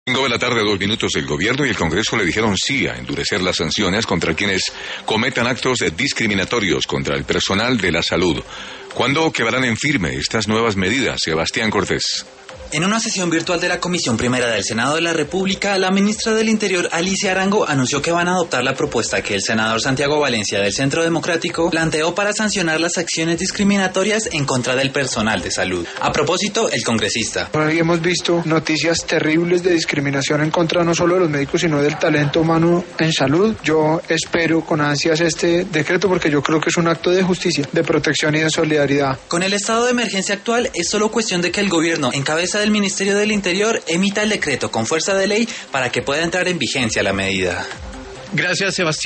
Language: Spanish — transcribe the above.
5 de la tarde, 2 minutos. El gobierno y el Congreso le dijeron sí a endurecer las sanciones contra quienes cometan actos discriminatorios contra el personal de la salud. ¿Cuándo quedarán en firme estas nuevas medidas? Sebastián Cortés. En una sesión virtual de la Comisión Primera del Senado de la República, la ministra del Interior, Alicia Arango, anunció que van a adoptar la propuesta que el senador Santiago Valencia del Centro Democrático planteó para sancionar las acciones discriminatorias en contra del personal de salud. A propósito, el congresista. Hoy hemos visto noticias terribles de discriminación en contra no solo de los médicos, sino del talento humano en salud. Yo espero con ansias este decreto porque yo creo que es un acto de justicia, de protección y de solidaridad. Con el estado de emergencia actual, es solo cuestión de que el gobierno, en cabeza del Ministerio del Interior, emita el decreto con fuerza de ley para que pueda entrar en vigencia la medida. Gracias, Sebastián.